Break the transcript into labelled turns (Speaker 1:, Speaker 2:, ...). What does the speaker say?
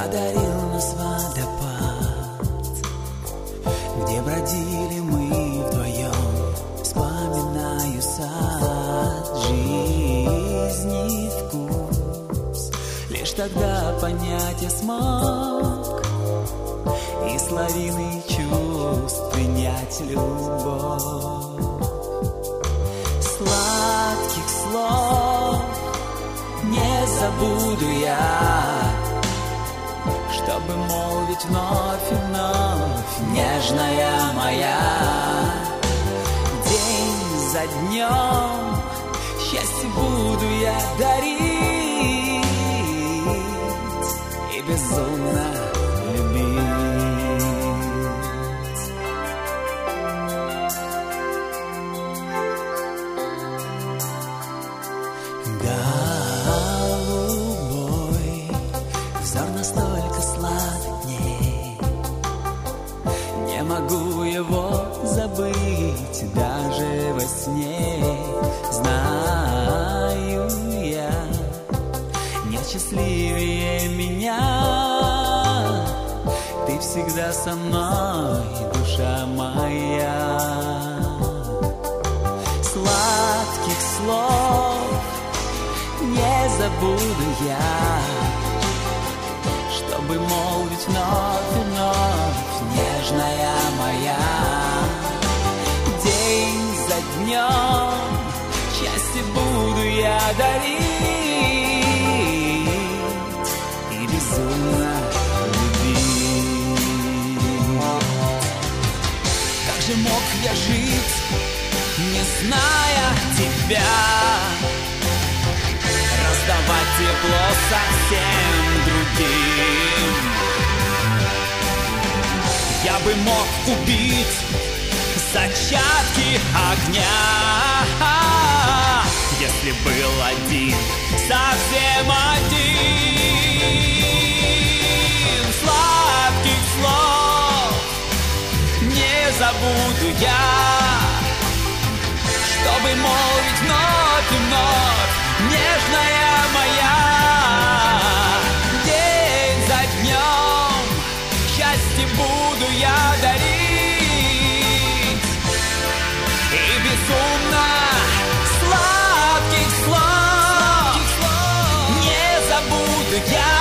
Speaker 1: одарил нас водопад, где бродили мы вдвоем. Вспоминаю сад, жизни вкус. Лишь тогда понять я смог из лавины чувств принять любовь. Сладких слов не забуду я, чтобы молвить вновь и вновь, нежная моя. День за днем счастье буду я дарить и безумно любить. Голубой взор настолько сладкий, не могу его забыть даже во сне. Знаю я, нет счастливее меня, ты всегда со мной, душа моя. Сладких слов не забуду я, чтобы молвить вновь и вновь, нежная моя. День за днем счастье буду я дарить и безумно любить. Как же мог я жить, не зная тебя, раздавать тепло совсем другим? Я бы мог убить зачатки огня, если был один, совсем один. Сладких слов не забуду я, чтобы молвить вновь и вновь, нежная моя. День за днем счастье буду я дарить и безумно сладких слов не забуду я.